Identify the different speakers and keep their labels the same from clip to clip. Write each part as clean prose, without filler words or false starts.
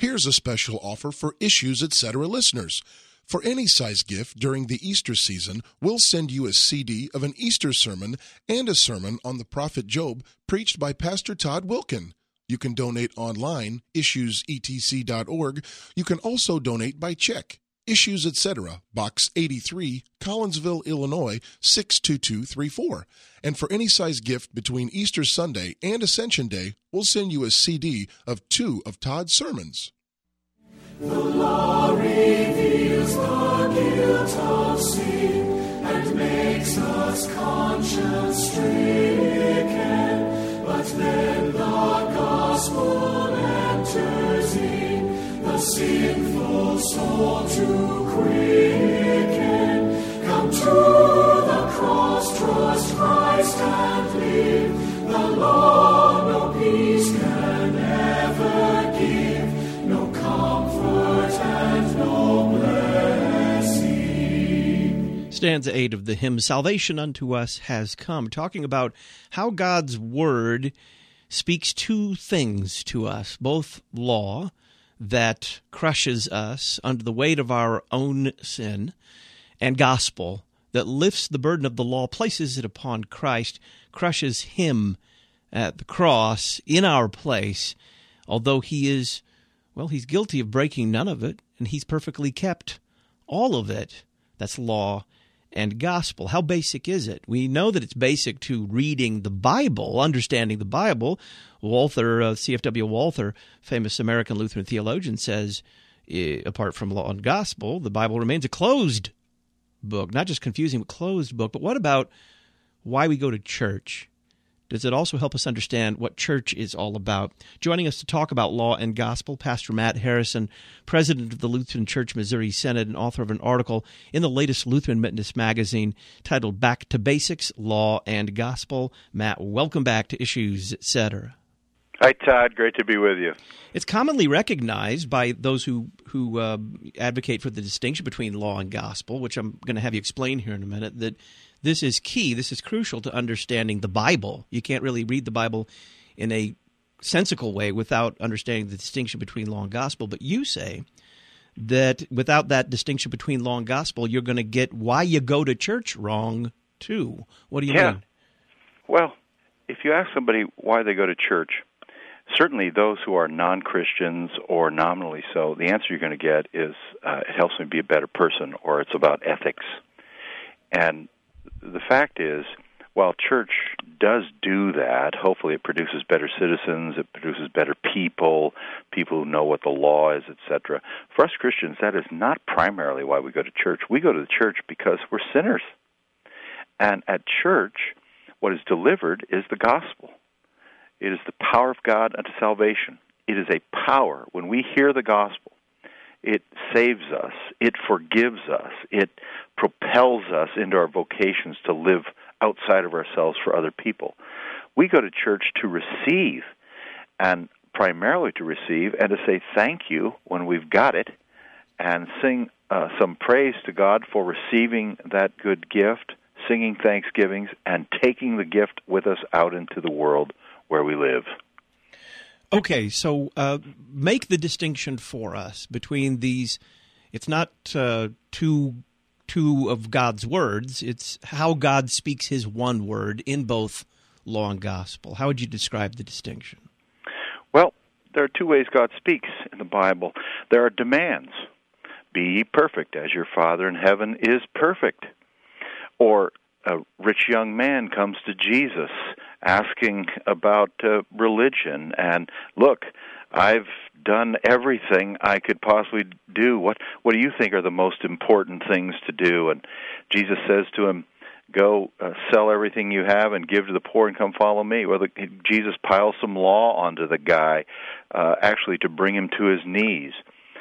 Speaker 1: Here's a special offer for Issues Etc. listeners. For any size gift during the Easter season, we'll send you a CD of an Easter sermon and a sermon on the prophet Job preached by Pastor Todd Wilkin. You can donate online, issuesetc.org. You can also donate by check. Issues Etc., Box 83, Collinsville, Illinois, 62234. And for any size gift between Easter Sunday and Ascension Day, we'll send you a CD of 2 of Todd's sermons.
Speaker 2: The law reveals the guilt of sin and makes us conscience-stricken, but then the gospel enters in, the sinful soul to quicken. Come to the cross, trust Christ and live. The law no peace can ever give, no comfort and no blessing.
Speaker 3: Stanza 8 of the hymn, Salvation Unto Us Has Come, talking about how God's Word speaks two things to us, both law, that crushes us under the weight of our own sin, and gospel that lifts the burden of the law, places it upon Christ, crushes him at the cross in our place, although he is, well, he's guilty of breaking none of it, and he's perfectly kept all of it. That's law and gospel. How basic is it? We know that it's basic to reading the Bible, understanding the Bible. Walther, C.F.W. Walther, famous American Lutheran theologian, says, apart from law and gospel, the Bible remains a closed book. Not just confusing, but closed book. But what about why we go to church? Does it also help us understand what church is all about? Joining us to talk about law and gospel, Pastor Matt Harrison, president of the Lutheran Church Missouri Synod and author of an article in the latest Lutheran Witness magazine titled Back to Basics, Law and Gospel. Matt, welcome back to Issues, Etc.
Speaker 4: Hi, Todd. Great to be with you.
Speaker 3: It's commonly recognized by those who advocate for the distinction between law and gospel, which I'm going to have you explain here in a minute, that this is key, this is crucial to understanding the Bible. You can't really read the Bible in a sensical way without understanding the distinction between law and gospel. But you say that without that distinction between law and gospel, you're going to get why you go to church wrong, too. What do you mean?
Speaker 4: Well, if you ask somebody why they go to church, certainly those who are non-Christians or nominally so, the answer you're going to get is it helps me be a better person, or it's about ethics. And the fact is, while church does do that, hopefully it produces better citizens, it produces better people, people who know what the law is, etc. For us Christians, that is not primarily why we go to church. We go to the church because we're sinners. And at church, what is delivered is the gospel. It is the power of God unto salvation. It is a power. When we hear the gospel, it saves us, it forgives us, it propels us into our vocations to live outside of ourselves for other people. We go to church to receive, and primarily to receive, and to say thank you when we've got it, and sing some praise to God for receiving that good gift, singing thanksgivings, and taking the gift with us out into the world where we live.
Speaker 3: Okay, so make the distinction for us between these. It's not two of God's words. It's how God speaks his one word in both law and gospel. How would you describe the distinction?
Speaker 4: Well, there are two ways God speaks in the Bible. There are demands. Be ye perfect as your Father in heaven is perfect. Or a rich young man comes to Jesus asking about religion, and look, I've done everything I could possibly do. What do you think are the most important things to do? And Jesus says to him, go sell everything you have and give to the poor and come follow me. Well, Jesus piles some law onto the guy, actually to bring him to his knees.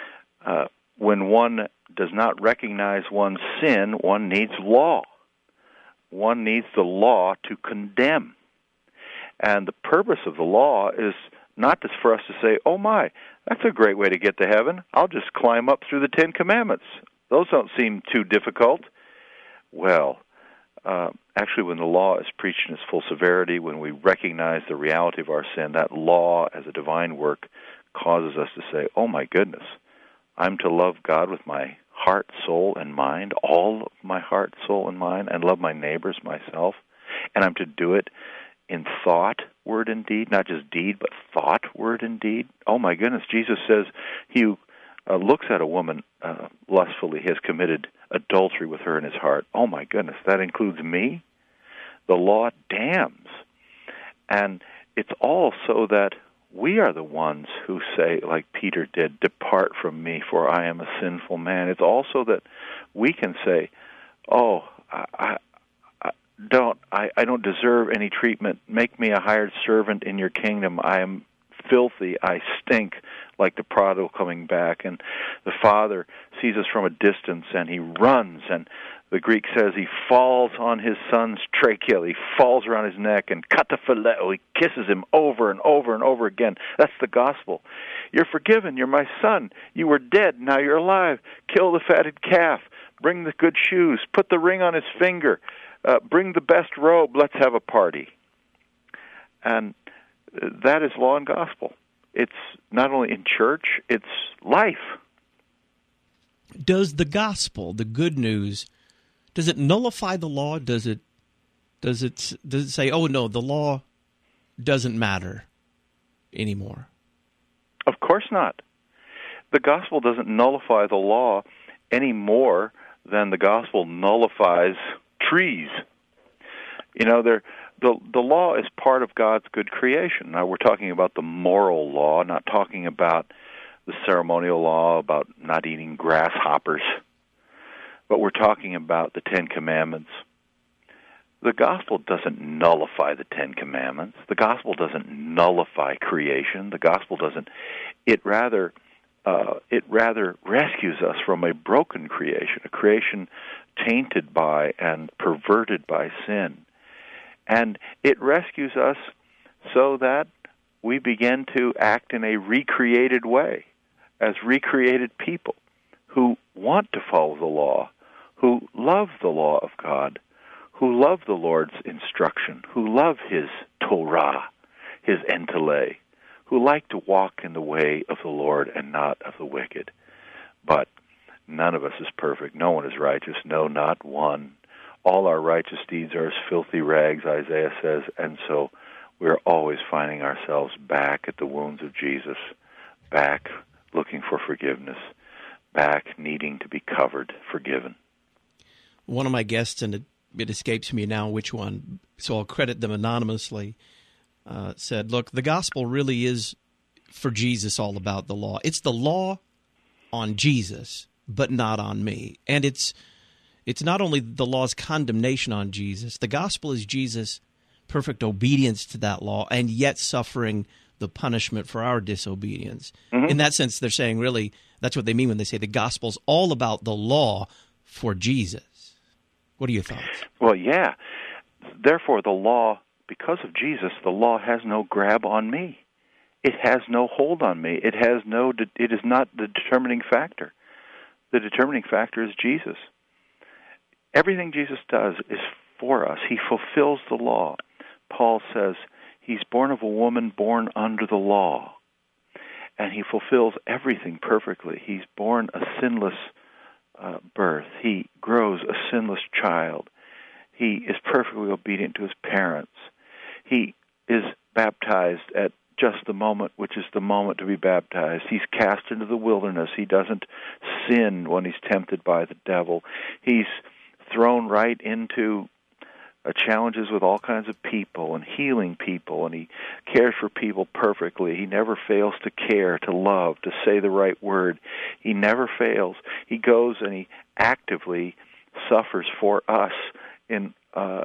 Speaker 4: When one does not recognize one's sin, one needs law. One needs the law to condemn. And the purpose of the law is not just for us to say, oh my, that's a great way to get to heaven. I'll just climb up through the Ten Commandments. Those don't seem too difficult. Well, actually when the law is preached in its full severity, when we recognize the reality of our sin, that law as a divine work causes us to say, oh my goodness, I'm to love God with my heart, soul, and mind, all of my heart, soul, and mind, and love my neighbors, myself, and I'm to do it in thought, word, and deed, not just deed, but thought, word, and deed. Oh my goodness, Jesus says he who looks at a woman lustfully has committed adultery with her in his heart. Oh my goodness, that includes me? The law damns. And it's all so that we are the ones who say, like Peter did, depart from me, for I am a sinful man. It's also that we can say, oh, I don't deserve any treatment. Make me a hired servant in your kingdom. I am filthy. I stink, like the prodigal coming back. And the father sees us from a distance, and he runs, and the Greek says he falls on his son's trachea. He falls around his neck and kataphileo. He kisses him over and over and over again. That's the gospel. You're forgiven. You're my son. You were dead. Now you're alive. Kill the fatted calf. Bring the good shoes. Put the ring on his finger. Bring the best robe. Let's have a party. And that is law and gospel. It's not only in church, it's life.
Speaker 3: Does the gospel, the good news, does it nullify the law? Does it say, oh no, the law doesn't matter anymore?
Speaker 4: Of course not. The gospel doesn't nullify the law any more than the gospel nullifies trees. You know, the law is part of God's good creation. Now, we're talking about the moral law, not talking about the ceremonial law about not eating grasshoppers, but we're talking about the Ten Commandments. The gospel doesn't nullify the Ten Commandments. The gospel doesn't nullify creation. The gospel doesn't. It rather rescues us from a broken creation, a creation tainted by and perverted by sin. And it rescues us so that we begin to act in a recreated way, as recreated people who want to follow the law, who love the law of God, who love the Lord's instruction, who love His Torah, His entele, who like to walk in the way of the Lord and not of the wicked. But none of us is perfect. No one is righteous. No, not one. All our righteous deeds are as filthy rags, Isaiah says, and so we're always finding ourselves back at the wounds of Jesus, back looking for forgiveness, back needing to be covered, forgiven.
Speaker 3: One of my guests, and it escapes me now which one, so I'll credit them anonymously, said, look, the gospel really is, for Jesus, all about the law. It's the law on Jesus, but not on me. And it's not only the law's condemnation on Jesus. The gospel is Jesus' perfect obedience to that law and yet suffering the punishment for our disobedience. Mm-hmm. In that sense, they're saying really that's what they mean when they say the gospel's all about the law for Jesus. What are your thoughts? Well,
Speaker 4: yeah. Therefore, the law, because of Jesus, the law has no grab on me. It has no hold on me. It is not the determining factor. The determining factor is Jesus. Everything Jesus does is for us. He fulfills the law. Paul says he's born of a woman born under the law, and he fulfills everything perfectly. He's born a sinless birth. He grows a sinless child. He is perfectly obedient to his parents. He is baptized at just the moment, which is the moment to be baptized. He's cast into the wilderness. He doesn't sin when he's tempted by the devil. He's thrown right into challenges with all kinds of people and healing people, and he cares for people perfectly. He never fails to care, to love, to say the right word. He never fails. He goes and he actively suffers for us in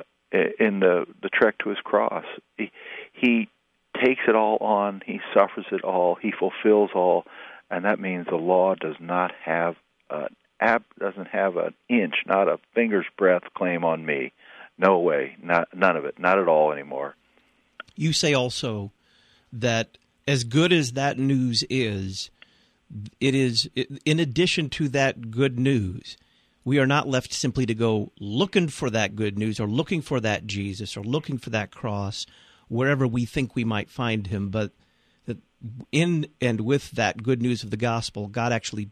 Speaker 4: the trek to his cross. He takes it all on. He suffers it all. He fulfills all, and that means the law does not have doesn't have an inch, not a finger's breadth claim on me. No way, none of it, not at all anymore.
Speaker 3: You say also that as good as that news is, in addition to that good news, we are not left simply to go looking for that good news or looking for that Jesus or looking for that cross wherever we think we might find him, but that in and with that good news of the gospel, God actually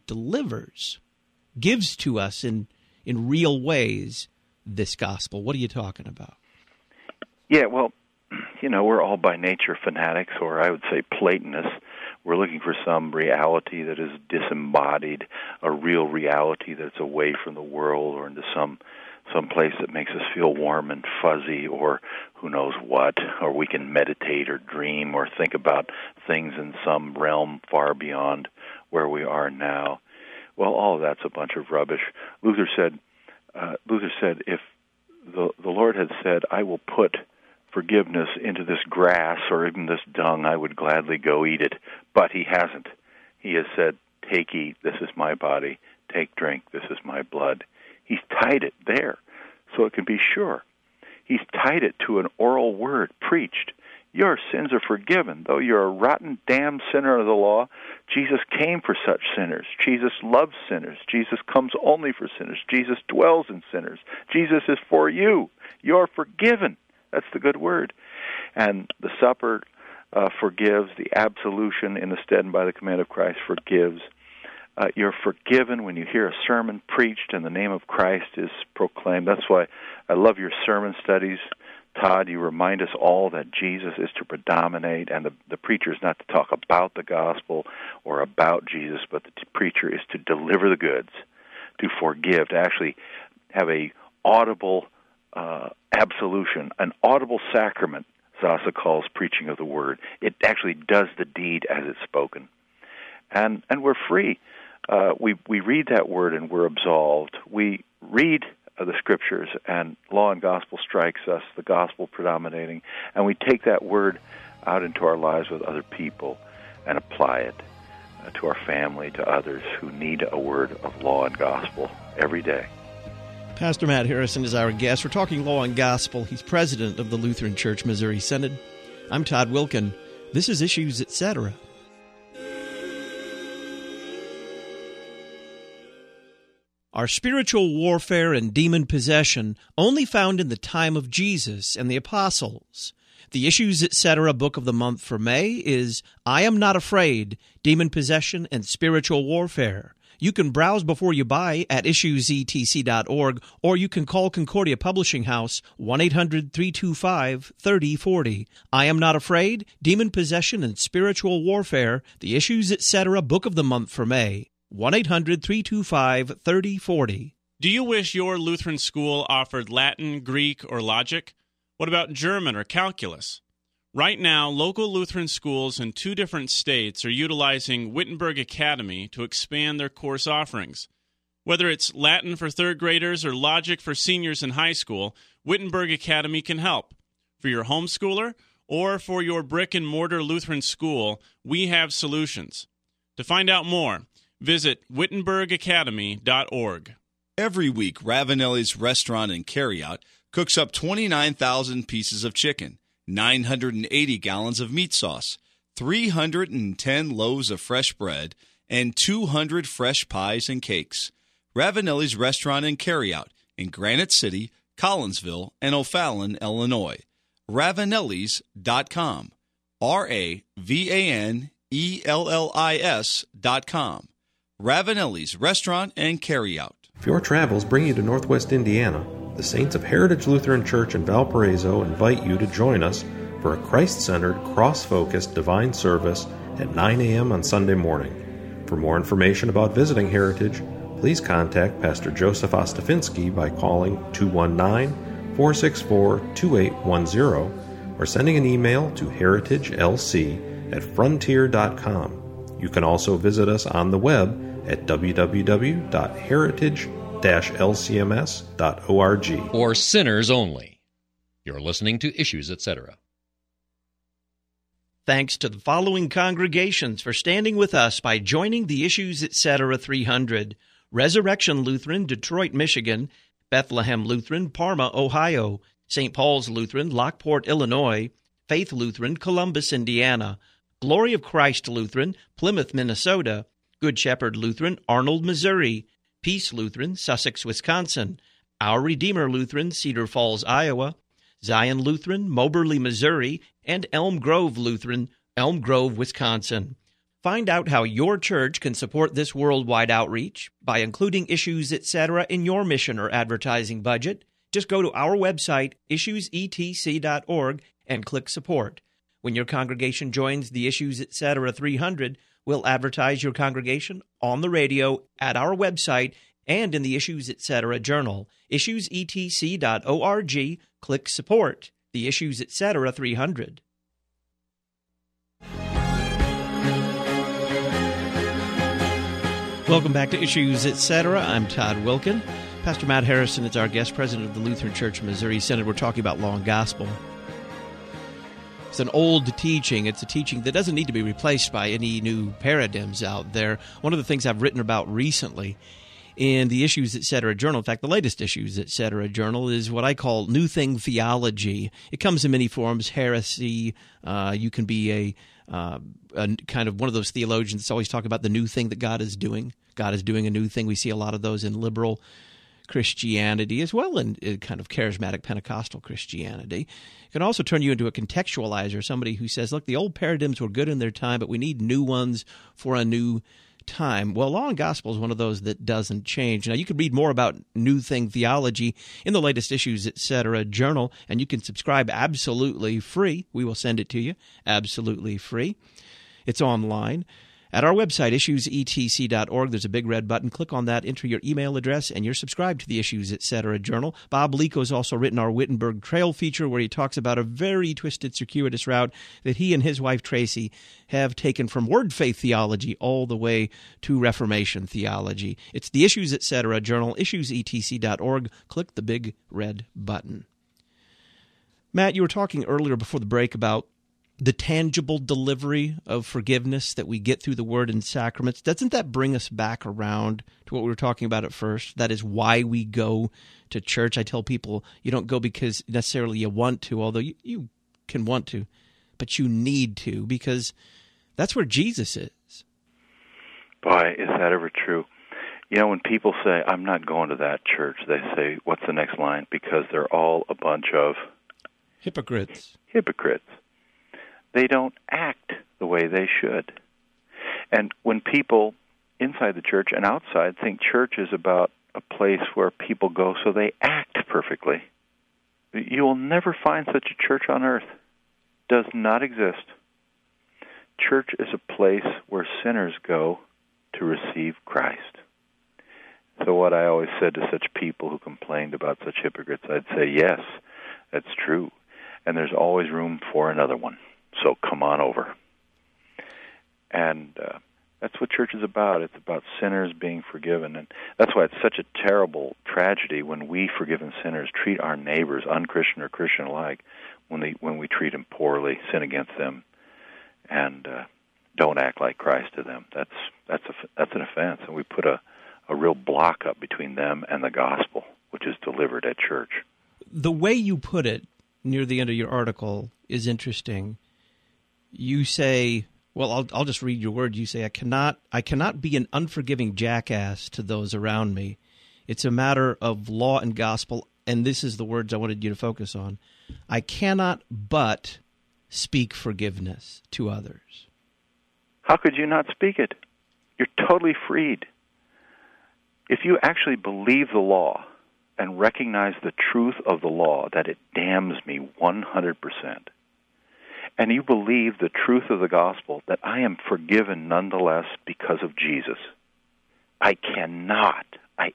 Speaker 3: gives to us in real ways this gospel. What are you talking about?
Speaker 4: Yeah, well, we're all by nature fanatics, or I would say Platonists. We're looking for some reality that is disembodied, a real reality that's away from the world or into some place that makes us feel warm and fuzzy, or who knows what, or we can meditate or dream or think about things in some realm far beyond where we are now. Well, all of that's a bunch of rubbish. Luther said, if the Lord had said, I will put forgiveness into this grass or even this dung, I would gladly go eat it. But he hasn't. He has said, take, eat, this is my body. Take, drink, this is my blood. He's tied it there so it can be sure. He's tied it to an oral word preached. Your sins are forgiven. Though you're a rotten, damned sinner of the law, Jesus came for such sinners. Jesus loves sinners. Jesus comes only for sinners. Jesus dwells in sinners. Jesus is for you. You're forgiven. That's the good word. And the supper forgives. The absolution in the stead and by the command of Christ forgives. You're forgiven when you hear a sermon preached and the name of Christ is proclaimed. That's why I love your sermon studies, Todd. You remind us all that Jesus is to predominate, and the preacher is not to talk about the gospel or about Jesus, but the preacher is to deliver the goods, to forgive, to actually have a audible absolution, an audible sacrament. Zasa calls preaching of the word. It actually does the deed as it's spoken, and we're free. We read that word and we're absolved. We read the Scriptures and law and gospel strikes us, the gospel predominating, and we take that word out into our lives with other people and apply it to our family, to others who need a word of law and gospel every day.
Speaker 3: Pastor Matt Harrison is our guest. We're talking law and gospel. He's president of the Lutheran Church Missouri Synod. I'm Todd Wilkin. This is Issues, Etc. Are spiritual warfare and demon possession only found in the time of Jesus and the apostles? The Issues, Etc. book of the month for May is I Am Not Afraid, Demon Possession and Spiritual Warfare. You can browse before you buy at issuesetc.org, or you can call Concordia Publishing House 1-800-325-3040. I Am Not Afraid, Demon Possession and Spiritual Warfare, the Issues, Etc. book of the month for May. 1-800-325-3040.
Speaker 5: Do you wish your Lutheran school offered Latin, Greek, or logic? What about German or calculus? Right now, local Lutheran schools in 2 different states are utilizing Wittenberg Academy to expand their course offerings. Whether it's Latin for 3rd graders or logic for seniors in high school, Wittenberg Academy can help. For your homeschooler or for your brick-and-mortar Lutheran school, we have solutions. To find out more, visit wittenbergacademy.org.
Speaker 6: Every week, Ravanelli's Restaurant and Carryout cooks up 29,000 pieces of chicken, 980 gallons of meat sauce, 310 loaves of fresh bread, and 200 fresh pies and cakes. Ravanelli's Restaurant and Carryout in Granite City, Collinsville, and O'Fallon, Illinois. Ravanellis.com. RAVANELLIS.com. Ravanelli's Restaurant and Carryout.
Speaker 7: If your travels bring you to Northwest Indiana, the Saints of Heritage Lutheran Church in Valparaiso invite you to join us for a Christ-centered, cross-focused divine service at 9 a.m. on Sunday morning. For more information about visiting Heritage, please contact Pastor Joseph Ostafinsky by calling 219-464-2810 or sending an email to heritagelc@frontier.com. You can also visit us on the web at www.heritage-lcms.org.
Speaker 8: For sinners only. You're listening to Issues, Etc.
Speaker 3: Thanks to the following congregations for standing with us by joining the Issues, Etc. 300. Resurrection Lutheran, Detroit, Michigan; Bethlehem Lutheran, Parma, Ohio; St. Paul's Lutheran, Lockport, Illinois; Faith Lutheran, Columbus, Indiana; Glory of Christ Lutheran, Plymouth, Minnesota; Good Shepherd Lutheran, Arnold, Missouri; Peace Lutheran, Sussex, Wisconsin; Our Redeemer Lutheran, Cedar Falls, Iowa; Zion Lutheran, Moberly, Missouri; and Elm Grove Lutheran, Elm Grove, Wisconsin. Find out how your church can support this worldwide outreach by including Issues Etc. in your mission or advertising budget. Just go to our website, issuesetc.org, and click Support. When your congregation joins the Issues Etc. 300, we'll advertise your congregation on the radio, at our website, and in the Issues Etc. journal. issuesetc.org, click Support. The Issues Etc. 300. Welcome back to Issues Etc. I'm Todd Wilkin. Pastor Matt Harrison is our guest, president of the Lutheran Church Missouri Synod. We're talking about law and gospel. It's an old teaching. It's a teaching that doesn't need to be replaced by any new paradigms out there. One of the things I've written about recently in the Issues Etc. journal, in fact, the latest Issues Etc. journal, is what I call new thing theology. It comes in many forms: heresy. You can be a kind of one of those theologians that's always talking about the new thing that God is doing. God is doing a new thing. We see a lot of those in liberal Christianity as well, in kind of charismatic Pentecostal Christianity. It can also turn you into a contextualizer, somebody who says, look, the old paradigms were good in their time, but we need new ones for a new time. Well, law and gospel is one of those that doesn't change. Now, you can read more about new thing theology in the latest Issues Etc. journal, and you can subscribe absolutely free. We will send it to you absolutely free. It's online. At our website, issuesetc.org, there's a big red button. Click on that, enter your email address, and you're subscribed to the Issues Etc. journal. Bob Lico has also written our Wittenberg Trail feature, where he talks about a very twisted, circuitous route that he and his wife Tracy have taken from word faith theology all the way to Reformation theology. It's the Issues Etc. journal, issuesetc.org. Click the big red button. Matt, you were talking earlier before the break about the tangible delivery of forgiveness that we get through the Word and sacraments. Doesn't that bring us back around to what we were talking about at first? That is why we go to church. I tell people you don't go because necessarily you want to, although you can want to, but you need to, because that's where Jesus is.
Speaker 4: Boy, is that ever true. You know, when people say, I'm not going to that church, they say, what's the next line? Because they're all a bunch of
Speaker 3: hypocrites.
Speaker 4: They don't act the way they should. And when people inside the church and outside think church is about a place where people go so they act perfectly, you will never find such a church on earth. Does not exist. Church is a place where sinners go to receive Christ. So what I always said to such people who complained about such hypocrites, I'd say, yes, that's true. And there's always room for another one. So come on over. And that's what church is about. It's about sinners being forgiven. And that's why it's such a terrible tragedy when we, forgiven sinners, treat our neighbors, unchristian or Christian alike, when we treat them poorly, sin against them, and don't act like Christ to them. That's an offense. And we put a real block up between them and the gospel, which is delivered at church.
Speaker 3: The way you put it near the end of your article is interesting. You say, well, I'll just read your word. You say, I cannot be an unforgiving jackass to those around me. It's a matter of law and gospel, and this is the words I wanted you to focus on. I cannot but speak forgiveness to others.
Speaker 4: How could you not speak it? You're totally freed. If you actually believe the law and recognize the truth of the law, that it damns me 100%, and you believe the truth of the gospel, that I am forgiven nonetheless because of Jesus, I cannot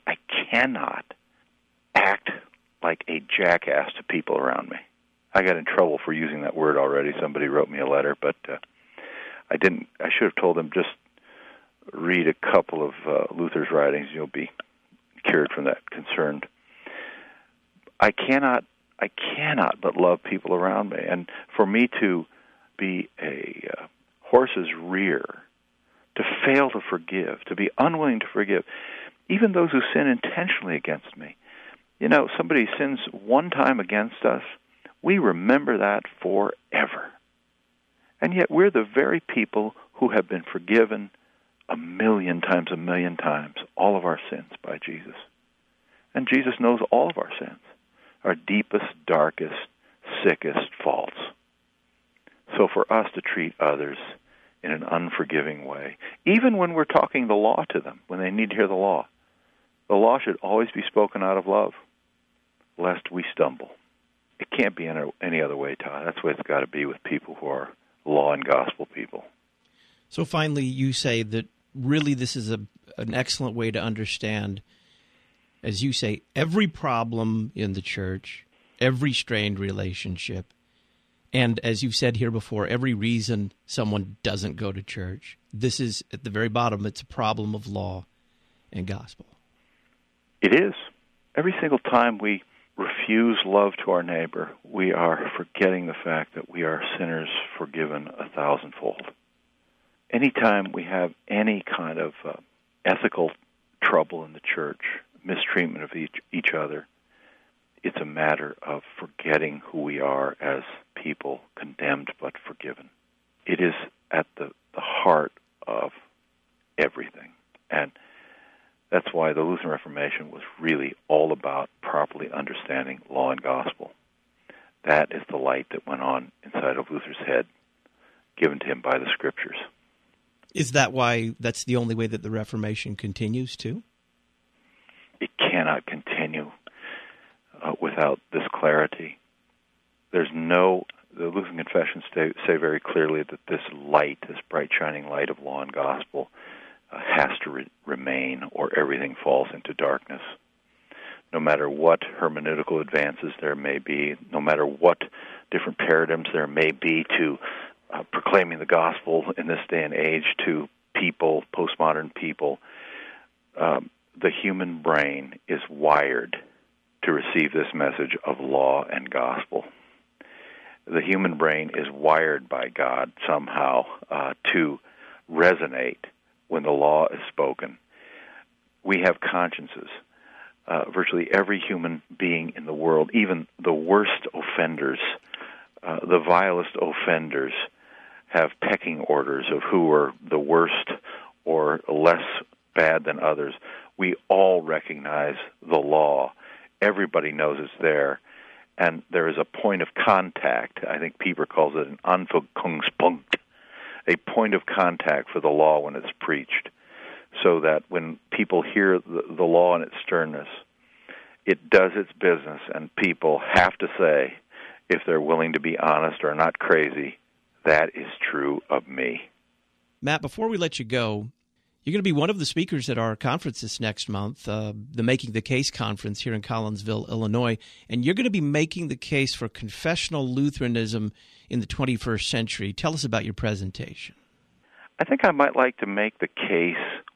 Speaker 4: act like a jackass to people around me. I got in trouble for using that word already. Somebody wrote me a letter, but I didn't. I should have told them, just read a couple of Luther's writings. You'll be cured from that concern. I cannot but love people around me. And for me to be a horse's rear, to fail to forgive, to be unwilling to forgive, even those who sin intentionally against me. You know, somebody sins one time against us, we remember that forever. And yet we're the very people who have been forgiven 1,000,000 times, all of our sins by Jesus. And Jesus knows all of our sins, our deepest, darkest, sickest faults. So for us to treat others in an unforgiving way, even when we're talking the law to them, when they need to hear the law should always be spoken out of love, lest we stumble. It can't be any other way, Todd. That's the way it's got to be with people who are law and gospel people.
Speaker 3: So finally, you say that really this is an excellent way to understand, as you say, every problem in the church, every strained relationship, and as you've said here before, every reason someone doesn't go to church. This is, at the very bottom, it's a problem of law and gospel. It
Speaker 4: is. Every single time we refuse love to our neighbor, we are forgetting the fact that we are sinners forgiven 1,000-fold. Anytime we have any kind of ethical trouble in the church, mistreatment of each other, it's a matter of forgetting who we are as people, condemned but forgiven. It is at the heart of everything. And that's why the Lutheran Reformation was really all about properly understanding law and gospel. That is the light that went on inside of Luther's head, given to him by the Scriptures.
Speaker 3: Is that why that's the only way that the Reformation continues, too?
Speaker 4: It cannot continue without this clarity. The Lutheran Confessions say very clearly that this light, this bright shining light of law and gospel, has to remain, or everything falls into darkness. No matter what hermeneutical advances there may be, no matter what different paradigms there may be to proclaiming the gospel in this day and age to people, postmodern people, the human brain is wired to receive this message of law and gospel. The human brain is wired by God somehow to resonate when the law is spoken. We have consciences. Virtually every human being in the world, even the worst offenders, the vilest offenders, have pecking orders of who are the worst or less bad than others. We all recognize the law. Everybody knows it's there. And there is a point of contact. I think Pieper calls it an Anfangspunkt, a point of contact for the law when it's preached, so that when people hear the law in its sternness, it does its business, and people have to say, if they're willing to be honest or not crazy, that is true of me.
Speaker 3: Matt, before we let you go, you're going to be one of the speakers at our conference this next month, the Making the Case Conference here in Collinsville, Illinois, and you're going to be making the case for confessional Lutheranism in the 21st century. Tell us about your presentation.
Speaker 4: I think I might like to make the case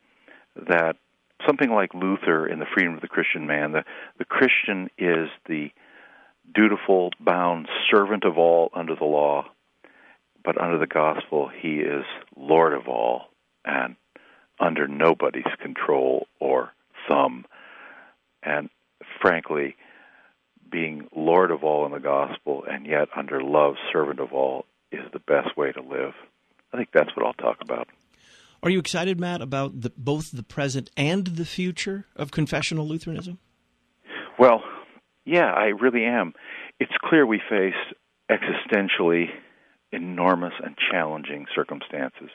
Speaker 4: that something like Luther in the Freedom of the Christian Man, the Christian is the dutiful, bound servant of all under the law, but under the gospel he is Lord of all and under nobody's control or thumb. And frankly, being Lord of all in the gospel and yet under love, servant of all, is the best way to live. I think that's what I'll talk about.
Speaker 3: Are you excited, Matt, about both the present and the future of confessional Lutheranism?
Speaker 4: Well, yeah, I really am. It's clear we face existentially enormous and challenging circumstances.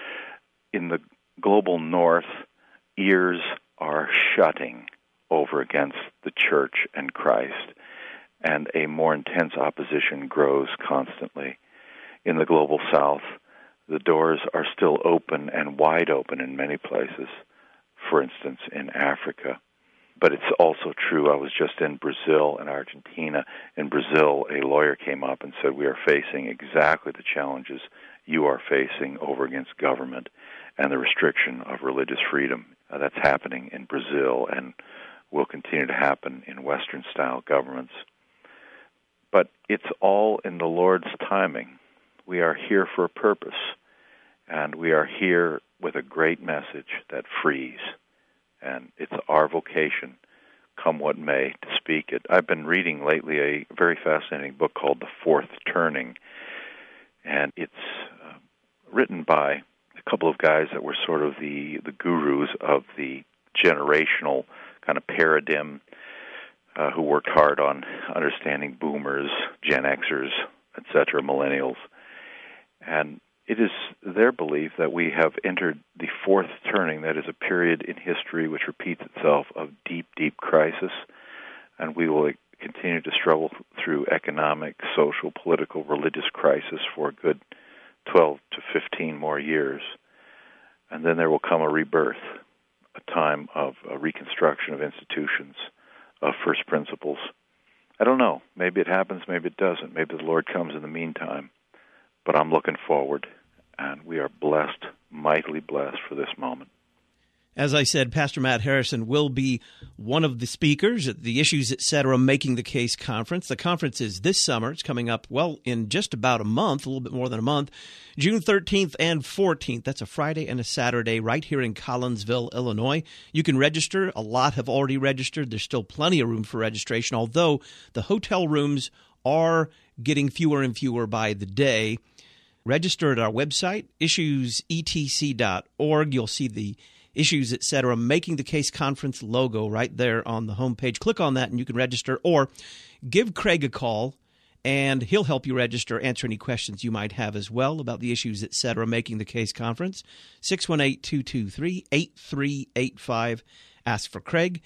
Speaker 4: In the global north, ears are shutting over against the church and Christ, and a more intense opposition grows constantly. In the global south, the doors are still open and wide open in many places, for instance, in Africa. But it's also true, I was just in Brazil and Argentina. In Brazil, a lawyer came up and said, we are facing exactly the challenges you are facing over against government and the restriction of religious freedom. That's happening in Brazil and will continue to happen in Western-style governments. But it's all in the Lord's timing. We are here for a purpose, and we are here with a great message that frees. And it's our vocation, come what may, to speak it. I've been reading lately a very fascinating book called The Fourth Turning, and it's written by a couple of guys that were sort of the gurus of the generational kind of paradigm, who worked hard on understanding boomers, Gen Xers, etc., millennials. And it is their belief that we have entered the fourth turning, that is a period in history which repeats itself of deep, deep crisis, and we will continue to struggle through economic, social, political, religious crisis for a good 12 to 15 more years. And then there will come a rebirth, a time of a reconstruction of institutions, of first principles. I don't know. Maybe it happens, maybe it doesn't. Maybe the Lord comes in the meantime. But I'm looking forward, and we are blessed, mightily blessed for this moment.
Speaker 3: As I said, Pastor Matt Harrison will be one of the speakers at the Issues Etc. Making the Case conference. The conference is this summer. It's coming up, in just about a month, a little bit more than a month, June 13th and 14th. That's a Friday and a Saturday right here in Collinsville, Illinois. You can register. A lot have already registered. There's still plenty of room for registration, although the hotel rooms are getting fewer and fewer by the day. Register at our website, issuesetc.org. You'll see the Issues Etc. Making the Case conference logo right there on the homepage. Click on that and you can register, or give Craig a call and he'll help you register, answer any questions you might have as well about the Issues Etc. Making the Case conference. 618-223-8385. Ask for Craig,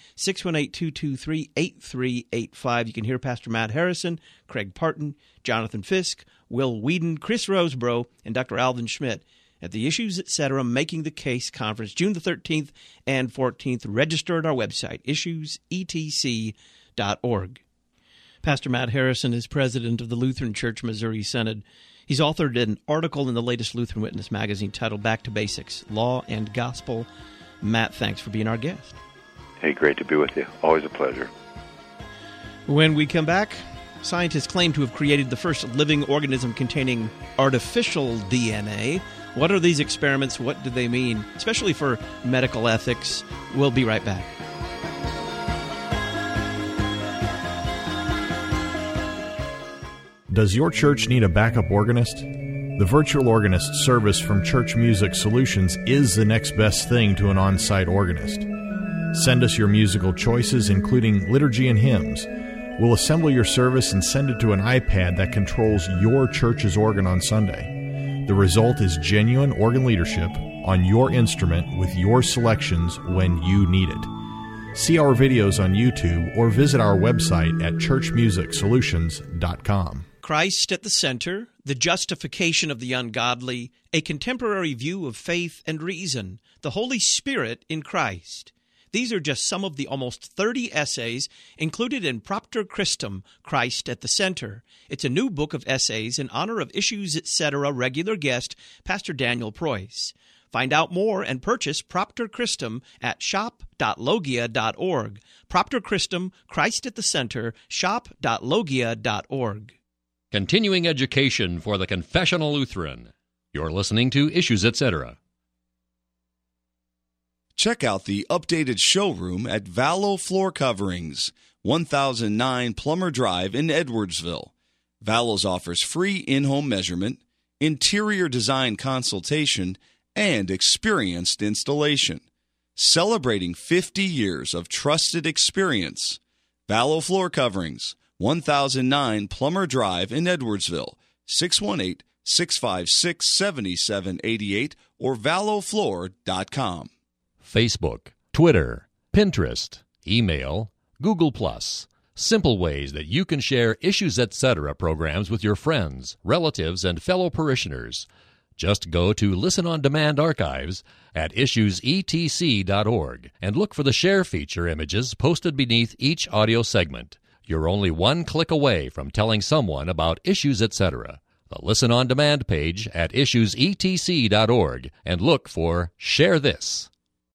Speaker 3: 618-223-8385. You can hear Pastor Matt Harrison, Craig Parton, Jonathan Fisk, Will Whedon, Chris Rosebrough, and Dr. Alvin Schmidt at the Issues Etc. Making the Case conference, June the 13th and 14th. Register at our website, issuesetc.org. Pastor Matt Harrison is president of the Lutheran Church Missouri Synod. He's authored an article in the latest Lutheran Witness magazine titled Back to Basics, Law and Gospel. Matt, thanks for being our guest.
Speaker 4: Hey, great to be with you. Always a pleasure.
Speaker 3: When we come back, scientists claim to have created the first living organism containing artificial DNA. What are these experiments? What do they mean, especially for medical ethics? We'll be right back.
Speaker 9: Does your church need a backup organist? The Virtual Organist service from Church Music Solutions is the next best thing to an on-site organist. Send us your musical choices, including liturgy and hymns. We'll assemble your service and send it to an iPad that controls your church's organ on Sunday. The result is genuine organ leadership on your instrument with your selections when you need it. See our videos on YouTube or visit our website at churchmusicsolutions.com.
Speaker 3: Christ at the center, the justification of the ungodly, a contemporary view of faith and reason, the Holy Spirit in Christ. These are just some of the almost 30 essays included in Propter Christum, Christ at the Center. It's a new book of essays in honor of Issues Etc. regular guest, Pastor Daniel Preuss. Find out more and purchase Propter Christum at shop.logia.org. Propter Christum, Christ at the Center, shop.logia.org.
Speaker 8: Continuing education for the Confessional Lutheran. You're listening to Issues Etc.
Speaker 6: Check out the updated showroom at Vallow Floor Coverings, 1009 Plummer Drive in Edwardsville. Vallow's offers free in-home measurement, interior design consultation, and experienced installation. Celebrating 50 years of trusted experience. Vallow Floor Coverings, 1009 Plummer Drive in Edwardsville, 618-656-7788 or vallowfloor.com.
Speaker 8: Facebook, Twitter, Pinterest, email, Google+. Simple ways that you can share Issues Etc. programs with your friends, relatives, and fellow parishioners. Just go to Listen on Demand archives at issuesetc.org and look for the share feature images posted beneath each audio segment. You're only one click away from telling someone about Issues Etc. The Listen on Demand page at issuesetc.org and look for Share This.